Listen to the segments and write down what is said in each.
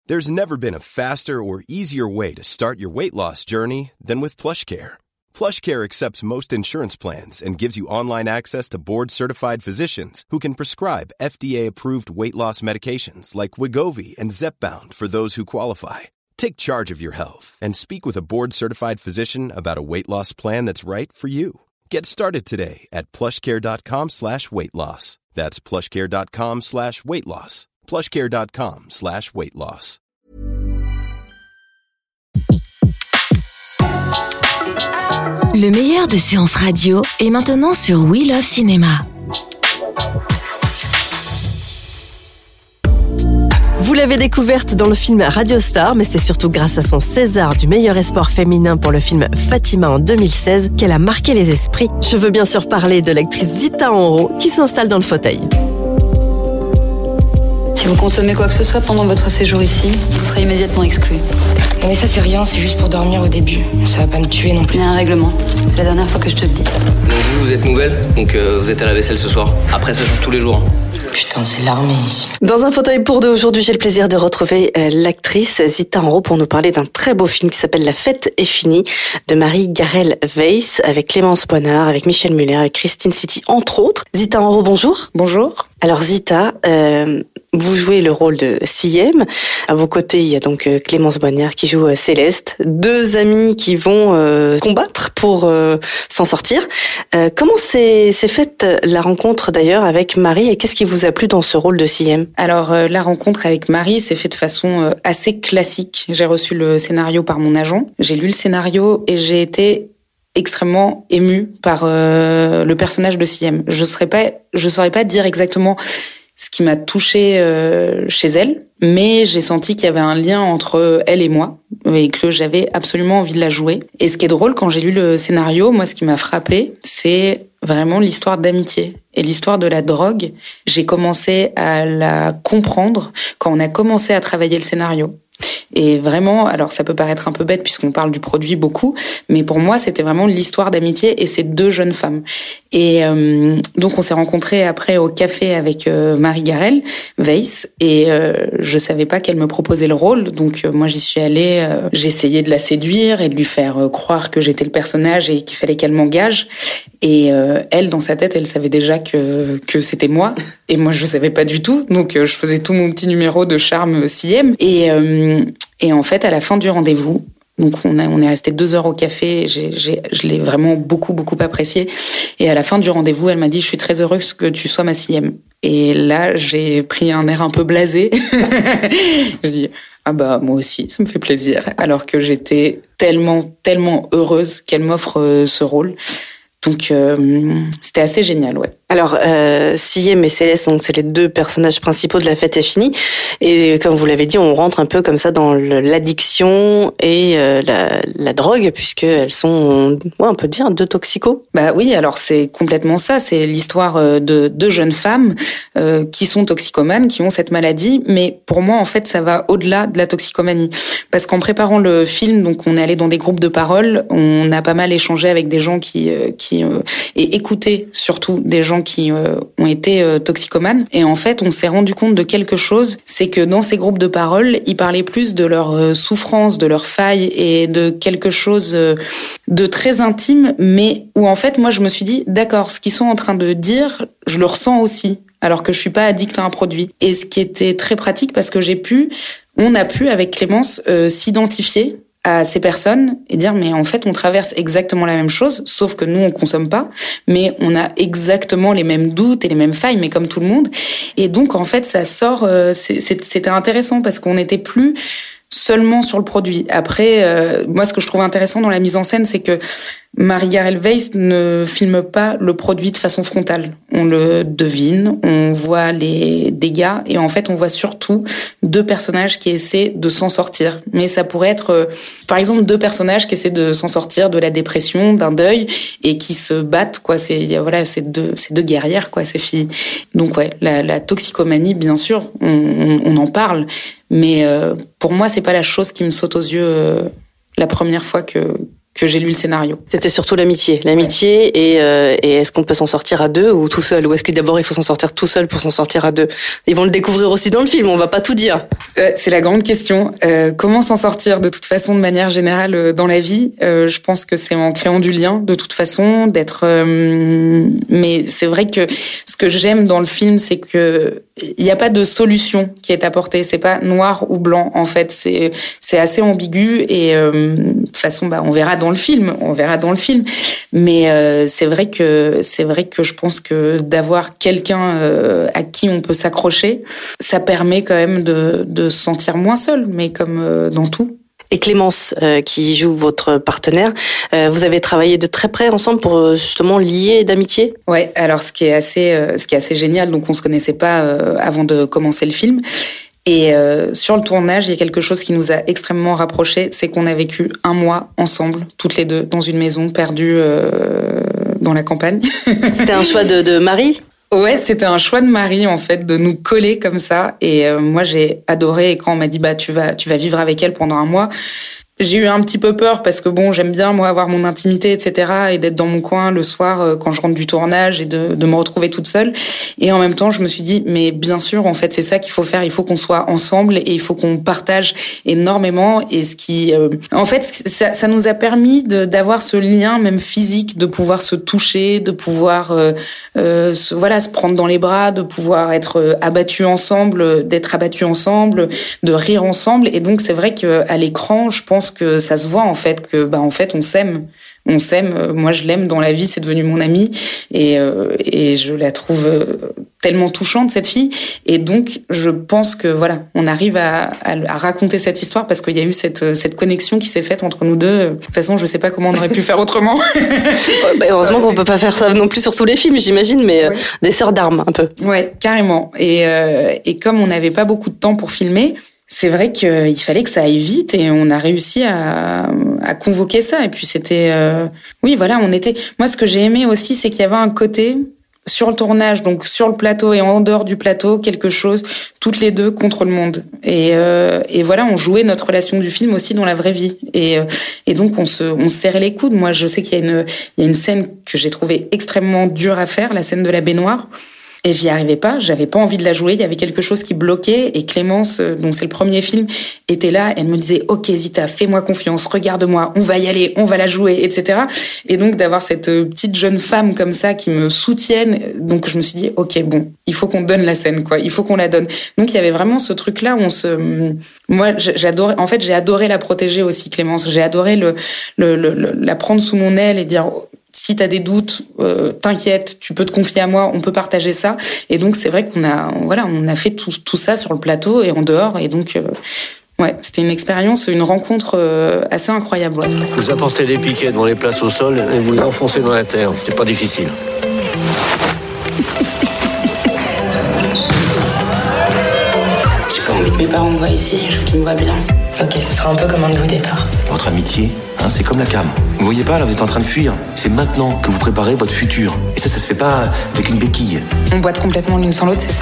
There's never been a faster or easier way to start your weight loss journey than with PlushCare. PlushCare accepts most insurance plans and gives you online access to board-certified physicians who can prescribe FDA-approved weight loss medications like Wegovy and Zepbound for those who qualify. Take charge of your health and speak with a board-certified physician about a weight loss plan that's right for you. Get started today at plushcare.com/weight-loss. That's plushcare.com/weight-loss. plushcare.com/weight-loss. Le meilleur de séances radio est maintenant sur We Love Cinéma. Vous l'avez découverte dans le film Radio Star, mais c'est surtout grâce à son César du meilleur espoir féminin pour le film Fatima en 2016 qu'elle a marqué les esprits. Je veux bien sûr parler de l'actrice Zita Enro qui s'installe dans le fauteuil. Si vous consommez quoi que ce soit pendant votre séjour ici, vous serez immédiatement exclu. Non mais ça c'est rien, c'est juste pour dormir au début. Ça va pas me tuer non plus. Il y a un règlement. C'est la dernière fois que je te le dis. Donc vous êtes nouvelle, donc vous êtes à la vaisselle ce soir. Après ça change tous les jours. Putain, c'est l'armée ici. Dans un fauteuil pour deux, aujourd'hui, j'ai le plaisir de retrouver l'actrice Zita Enro pour nous parler d'un très beau film qui s'appelle La fête est finie, de Marie-Garelle Weiss, avec Clémence Bonnard, avec Michel Muller, avec Christine City, entre autres. Zita Enro, bonjour. Bonjour. Alors Zita, vous jouez le rôle de Siem. À vos côtés, il y a donc Clémence Bonnard qui joue Céleste. Deux amis qui vont combattre pour s'en sortir. Comment s'est faite la rencontre d'ailleurs avec Marie et qu'est-ce qui vous a plu dans ce rôle de Siem ? Alors la rencontre avec Marie s'est faite de façon assez classique. J'ai reçu le scénario par mon agent. J'ai lu le scénario et j'ai été extrêmement émue par le personnage de Siem. Je saurais pas dire exactement ce qui m'a touchée chez elle, mais j'ai senti qu'il y avait un lien entre elle et moi et que j'avais absolument envie de la jouer. Et ce qui est drôle, quand j'ai lu le scénario, moi, ce qui m'a frappée, c'est vraiment l'histoire d'amitié et l'histoire de la drogue. J'ai commencé à la comprendre quand on a commencé à travailler le scénario. Et vraiment, alors ça peut paraître un peu bête puisqu'on parle du produit beaucoup, mais pour moi c'était vraiment l'histoire d'amitié et ces deux jeunes femmes. Et donc on s'est rencontrés après au café avec Marie-Garelle Weiss et je savais pas qu'elle me proposait le rôle, donc moi j'y suis allée, j'ai essayé de la séduire et de lui faire croire que j'étais le personnage et qu'il fallait qu'elle m'engage. Et elle, dans sa tête, elle savait déjà que c'était moi. Et moi, je savais pas du tout. Donc, je faisais tout mon petit numéro de charme Siem. Et en fait, à la fin du rendez-vous, donc on est resté 2 heures au café. Je l'ai vraiment beaucoup apprécié. Et à la fin du rendez-vous, elle m'a dit: je suis très heureuse que tu sois ma Siem. Et là, j'ai pris un air un peu blasé. Je dis: ah bah moi aussi, ça me fait plaisir. Alors que j'étais tellement heureuse qu'elle m'offre ce rôle. Donc c'était assez génial, ouais. Alors, Siem et Céleste, donc c'est les deux personnages principaux de La fête est finie. Et comme vous l'avez dit, on rentre un peu comme ça dans l'addiction et la drogue, puisqu'elles sont, on peut dire, deux toxicos. Bah oui, alors c'est complètement ça. C'est l'histoire de deux jeunes femmes qui sont toxicomanes, qui ont cette maladie. Mais pour moi, en fait, ça va au-delà de la toxicomanie. Parce qu'en préparant le film, donc on est allé dans des groupes de parole, on a pas mal échangé avec des gens qui et écouté surtout des gens qui ont été toxicomanes. Et en fait, on s'est rendu compte de quelque chose, c'est que dans ces groupes de parole, ils parlaient plus de leur souffrance, de leurs failles et de quelque chose de très intime, mais où en fait, moi, je me suis dit, d'accord, ce qu'ils sont en train de dire, je le ressens aussi, alors que je suis pas addict à un produit. Et ce qui était très pratique, parce que on a pu, avec Clémence, s'identifier à ces personnes et dire mais en fait on traverse exactement la même chose, sauf que nous on consomme pas, mais on a exactement les mêmes doutes et les mêmes failles, mais comme tout le monde. Et donc en fait ça sort, c'était intéressant parce qu'on n'était plus seulement sur le produit. Après, moi ce que je trouve intéressant dans la mise en scène, c'est que Marie-Garelle Weiss ne filme pas le produit de façon frontale. On le devine, on voit les dégâts et en fait on voit surtout deux personnages qui essaient de s'en sortir. Mais ça pourrait être par exemple deux personnages qui essaient de s'en sortir de la dépression, d'un deuil et qui se battent, quoi. C'est deux guerrières, quoi, ces filles. Donc ouais, la toxicomanie, bien sûr, on en parle, mais pour moi c'est pas la chose qui me saute aux yeux la première fois que que j'ai lu le scénario. C'était surtout l'amitié et est-ce qu'on peut s'en sortir à deux ou tout seul, ou est-ce que d'abord il faut s'en sortir tout seul pour s'en sortir à deux? Ils vont le découvrir aussi dans le film, on va pas tout dire. C'est la grande question. Comment s'en sortir de toute façon de manière générale dans la vie? Je pense que c'est en créant du lien de toute façon, d'être. Mais c'est vrai que ce que j'aime dans le film, c'est que il n'y a pas de solution qui est apportée. C'est pas noir ou blanc en fait. C'est assez ambigu et de toute façon, on verra dans le film. Mais c'est vrai que je pense que d'avoir quelqu'un à qui on peut s'accrocher, ça permet quand même de se sentir moins seul. Mais comme dans tout. Et Clémence, qui joue votre partenaire, vous avez travaillé de très près ensemble pour justement lier d'amitié? Ouais, alors ce qui est assez génial, donc on se connaissait pas avant de commencer le film. Et sur le tournage, il y a quelque chose qui nous a extrêmement rapprochés, c'est qu'on a vécu 1 mois ensemble, toutes les deux, dans une maison perdue dans la campagne. C'était un choix de Marie? Ouais, c'était un choix de Marie en fait de nous coller comme ça et moi j'ai adoré et quand on m'a dit tu vas vivre avec elle pendant 1 mois. J'ai eu un petit peu peur parce que j'aime bien moi avoir mon intimité, etc. et d'être dans mon coin le soir quand je rentre du tournage et de me retrouver toute seule. Et en même temps, je me suis dit, mais bien sûr, en fait, c'est ça qu'il faut faire. Il faut qu'on soit ensemble et il faut qu'on partage énormément. Et ce qui, en fait, ça nous a permis d'avoir ce lien même physique, de pouvoir se toucher, de pouvoir, se prendre dans les bras, de pouvoir être abattus ensemble, d'être abattus ensemble, de rire ensemble. Et donc, c'est vrai qu'à l'écran, je pense que ça se voit en fait que en fait on s'aime. Moi je l'aime dans la vie, c'est devenu mon amie et je la trouve tellement touchante cette fille et donc je pense que on arrive à raconter cette histoire parce qu'il y a eu cette connexion qui s'est faite entre nous deux. De toute façon, je sais pas comment on aurait pu faire autrement. Heureusement qu'on peut pas faire ça non plus sur tous les films, j'imagine, mais des sœurs d'armes un peu. Ouais, carrément. Et comme on n'avait pas beaucoup de temps pour filmer, c'est vrai qu'il fallait que ça aille vite et on a réussi à convoquer ça. Et puis c'était... Moi, ce que j'ai aimé aussi, c'est qu'il y avait un côté sur le tournage, donc sur le plateau et en dehors du plateau, quelque chose, toutes les deux contre le monde. Et on jouait notre relation du film aussi dans la vraie vie. Et donc on se serrait les coudes. Moi, je sais qu'il y a une scène que j'ai trouvée extrêmement dure à faire, la scène de la baignoire. Et j'y arrivais pas, j'avais pas envie de la jouer, il y avait quelque chose qui bloquait et Clémence, dont c'est le premier film, était là, elle me disait « Ok Zita, fais-moi confiance, regarde-moi, on va y aller, on va la jouer, etc. » Et donc d'avoir cette petite jeune femme comme ça qui me soutienne, donc je me suis dit « Ok, il faut qu'on donne la scène, quoi, il faut qu'on la donne. » Donc il y avait vraiment ce truc-là où moi j'adorais, en fait j'ai adoré la protéger aussi Clémence, j'ai adoré la prendre sous mon aile et dire « Si t'as des doutes, t'inquiète, tu peux te confier à moi, on peut partager ça. » Et donc c'est vrai qu'on a fait tout ça sur le plateau et en dehors. Et donc c'était une expérience, une rencontre assez incroyable. Ouais. Vous apportez des piquets devant les places au sol et vous les enfoncez dans la terre. C'est pas difficile. J'ai pas envie que mes parents me voient ici, je veux qu'ils me voient bien. Ok, ce sera un peu comme un nouveau départ. Votre amitié, c'est comme la cam. Vous voyez pas, là, vous êtes en train de fuir. C'est maintenant que vous préparez votre futur. Et ça se fait pas avec une béquille. On boite complètement l'une sans l'autre, c'est ça ?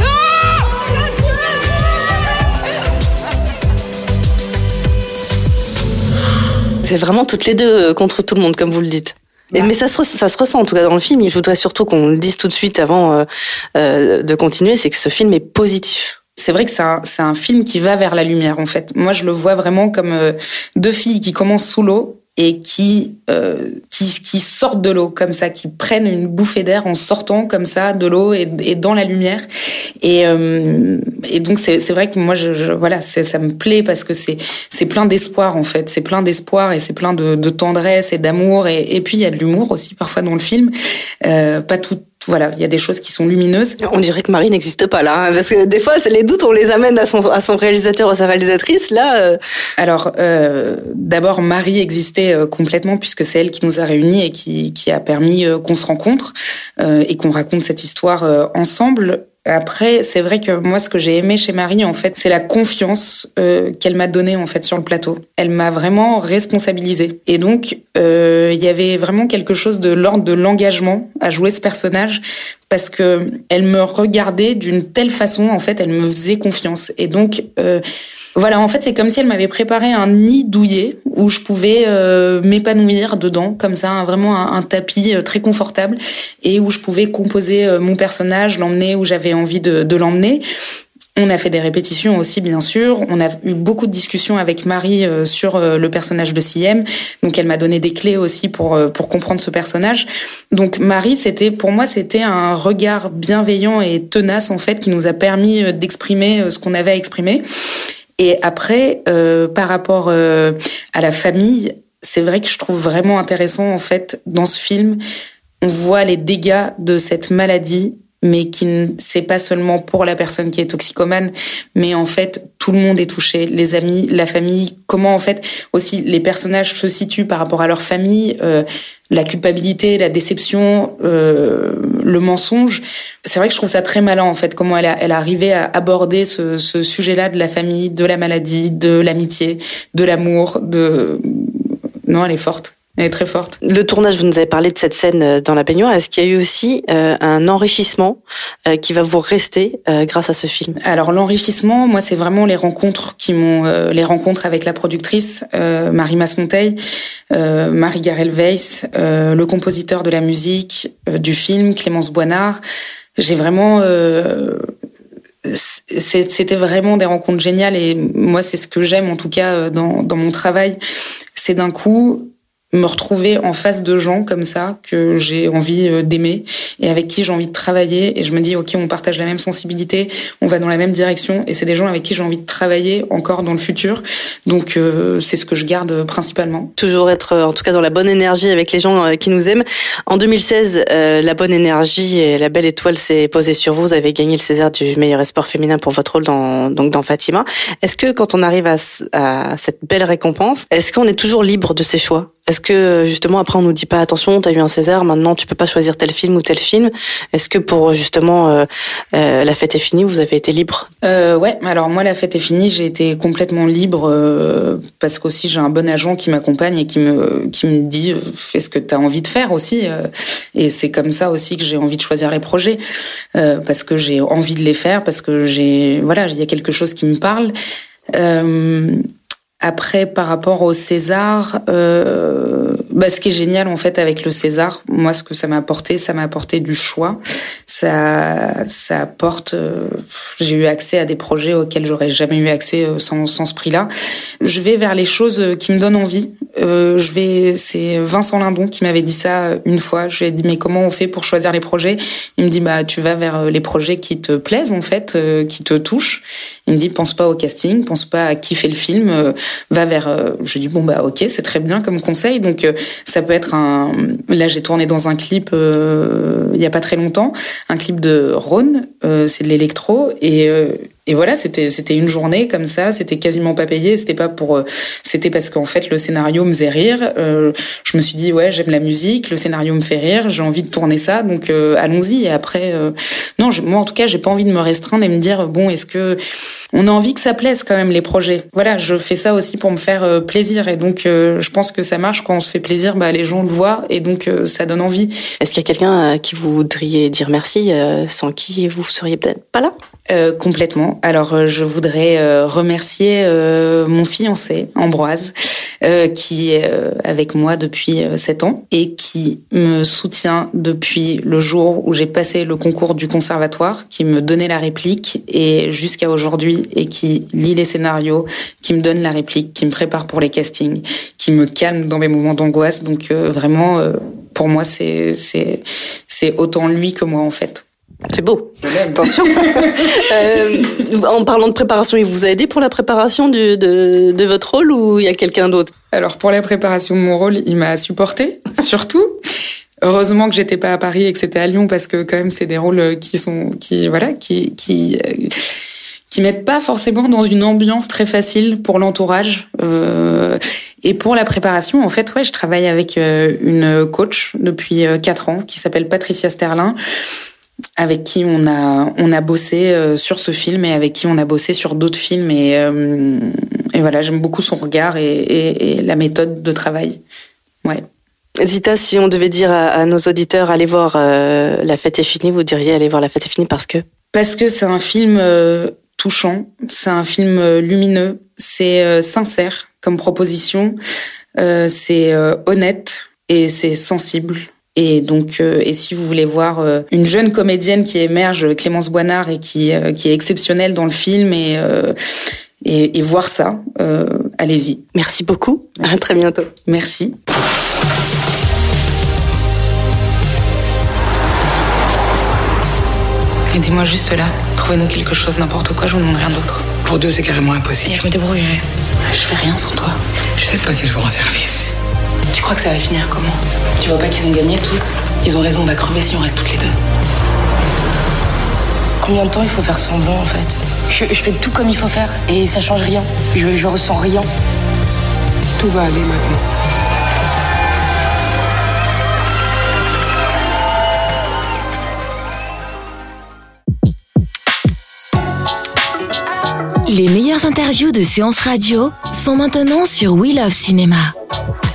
C'est vraiment toutes les deux contre tout le monde, comme vous le dites. Mais ça se ressent en tout cas dans le film. Je voudrais surtout qu'on le dise tout de suite avant de continuer, c'est que ce film est positif. C'est vrai que c'est un film qui va vers la lumière, en fait. Moi, je le vois vraiment comme 2 filles qui commencent sous l'eau et qui sortent de l'eau comme ça, qui prennent une bouffée d'air en sortant comme ça de l'eau et dans la lumière. Et donc c'est vrai que moi ça me plaît parce que c'est plein d'espoir en fait, c'est plein d'espoir et c'est plein de tendresse et d'amour et puis il y a de l'humour aussi parfois dans le film, pas tout. Voilà, il y a des choses qui sont lumineuses. On dirait que Marie n'existe pas là, parce que des fois, les doutes, on les amène à son réalisateur, à sa réalisatrice. Là, Alors, d'abord, Marie existait complètement puisque c'est elle qui nous a réunis et qui a permis qu'on se rencontre et qu'on raconte cette histoire ensemble. Après, c'est vrai que moi, ce que j'ai aimé chez Marie, en fait, c'est la confiance qu'elle m'a donnée en fait sur le plateau. Elle m'a vraiment responsabilisée. Et donc, il y avait vraiment quelque chose de l'ordre de l'engagement à jouer ce personnage parce que elle me regardait d'une telle façon, en fait, elle me faisait confiance. Et donc, Voilà, en fait, c'est comme si elle m'avait préparé un nid douillet où je pouvais m'épanouir dedans, comme ça, vraiment un tapis très confortable, et où je pouvais composer mon personnage, l'emmener où j'avais envie de l'emmener. On a fait des répétitions aussi, bien sûr. On a eu beaucoup de discussions avec Marie sur le personnage de Siem. Donc, elle m'a donné des clés aussi pour comprendre ce personnage. Donc, Marie, pour moi, c'était un regard bienveillant et tenace, en fait, qui nous a permis d'exprimer ce qu'on avait à exprimer. Et après, par rapport à la famille, c'est vrai que je trouve vraiment intéressant, en fait, dans ce film, on voit les dégâts de cette maladie, mais c'est pas seulement pour la personne qui est toxicomane, mais en fait, tout le monde est touché, les amis, la famille, comment en fait aussi les personnages se situent par rapport à leur famille, la culpabilité, la déception, le mensonge. C'est vrai que je trouve ça très malin, en fait, comment elle a arrivé à aborder ce sujet-là de la famille, de la maladie, de l'amitié, de l'amour, Non, elle est forte. Elle est très forte. Le tournage, vous nous avez parlé de cette scène dans la baignoire. Est-ce qu'il y a eu aussi un enrichissement qui va vous rester grâce à ce film? Alors l'enrichissement, moi, c'est vraiment les rencontres les rencontres avec la productrice Marie Masmonteil, Marie Garel-Weiss, le compositeur de la musique du film, Clémence Boinard. J'ai vraiment c'était vraiment des rencontres géniales, et moi, c'est ce que j'aime en tout cas dans mon travail, c'est d'un coup me retrouver en face de gens comme ça que j'ai envie d'aimer et avec qui j'ai envie de travailler, et je me dis ok, on partage la même sensibilité, on va dans la même direction, et c'est des gens avec qui j'ai envie de travailler encore dans le futur. Donc c'est ce que je garde principalement. Toujours être en tout cas dans la bonne énergie avec les gens qui nous aiment. En 2016, la bonne énergie et la belle étoile s'est posée sur vous. Vous avez gagné le César du meilleur espoir féminin pour votre rôle dans Fatima. Est-ce que quand on arrive à cette belle récompense, est-ce qu'on est toujours libre de ses choix? Est-ce que justement après on nous dit pas attention, t'as eu un César, maintenant tu peux pas choisir tel film ou tel film? Est-ce que pour justement La fête est finie, vous avez été libre? Ouais, alors moi La fête est finie, j'ai été complètement libre parce qu'aussi j'ai un bon agent qui m'accompagne et qui me dit fais ce que t'as envie de faire aussi, et c'est comme ça aussi que j'ai envie de choisir les projets, parce que j'ai envie de les faire, parce que il y a quelque chose qui me parle. Après, par rapport au César, ce qui est génial en fait avec le César, moi ce que ça m'a apporté du choix. Ça apporte. J'ai eu accès à des projets auxquels j'aurais jamais eu accès sans ce prix-là. Je vais vers les choses qui me donnent envie. C'est Vincent Lindon qui m'avait dit ça une fois. Je lui ai dit mais comment on fait pour choisir les projets? Il me dit tu vas vers les projets qui te plaisent en fait, qui te touchent. Il me dit pense pas au casting, pense pas à qui fait le film, va vers. Je dis ok, c'est très bien comme conseil. Donc ça peut être Là j'ai tourné dans un clip il y a pas très longtemps, un clip de Rhône, c'est de l'électro, et voilà, c'était une journée comme ça, c'était quasiment pas payé, c'était parce qu'en fait le scénario me faisait rire. Je me suis dit j'aime la musique, le scénario me fait rire, j'ai envie de tourner ça, donc allons-y. Et après moi en tout cas j'ai pas envie de me restreindre et me dire est-ce que on a envie que ça plaise quand même les projets. Voilà, je fais ça aussi pour me faire plaisir, et donc je pense que ça marche quand on se fait plaisir, les gens le voient, et donc ça donne envie. Est-ce qu'il y a quelqu'un à qui vous voudriez dire merci, sans qui vous seriez peut-être pas là? Complètement. Alors je voudrais remercier mon fiancé Ambroise, qui est avec moi depuis 7 ans et qui me soutient depuis le jour où j'ai passé le concours du conservatoire, qui me donnait la réplique et jusqu'à aujourd'hui, et qui lit les scénarios, qui me donne la réplique, qui me prépare pour les castings, qui me calme dans mes moments d'angoisse. Donc vraiment, pour moi, c'est autant lui que moi en fait. C'est beau. Attention. En parlant de préparation, il vous a aidé pour la préparation de votre rôle, ou il y a quelqu'un d'autre? Alors pour la préparation de mon rôle, il m'a supporté, surtout. Heureusement que j'étais pas à Paris et que c'était à Lyon, parce que quand même c'est des rôles qui mettent pas forcément dans une ambiance très facile pour l'entourage. Et pour la préparation, en fait, je travaille avec une coach depuis 4 ans qui s'appelle Patricia Sterlin, avec qui on a bossé sur ce film et avec qui on a bossé sur d'autres films, et voilà, j'aime beaucoup son regard et la méthode de travail. Ouais. Zita, si on devait dire à nos auditeurs allez voir La fête est finie, vous diriez allez voir La fête est finie parce que c'est un film touchant, c'est un film lumineux, c'est sincère comme proposition, c'est honnête et c'est sensible. Et donc, et si vous voulez voir une jeune comédienne qui émerge, Clémence Boinard, et qui est exceptionnelle dans le film, et voir ça, allez-y. Merci beaucoup. Merci. À très bientôt. Merci. Aidez-moi juste là. Trouvez-nous quelque chose, n'importe quoi, je vous demande rien d'autre. Pour 2, c'est carrément impossible. Et je me débrouillerai. Je fais rien sans toi. Je sais pas si je vous rends service. Tu crois que ça va finir comment? Tu vois pas qu'ils ont gagné tous? Ils ont raison, on va crever si on reste toutes les deux. Combien de temps il faut faire semblant en fait? Je fais tout comme il faut faire et ça change rien. Je ressens rien. Tout va aller maintenant. Les meilleures interviews de Séance Radio sont maintenant sur We Love Cinéma.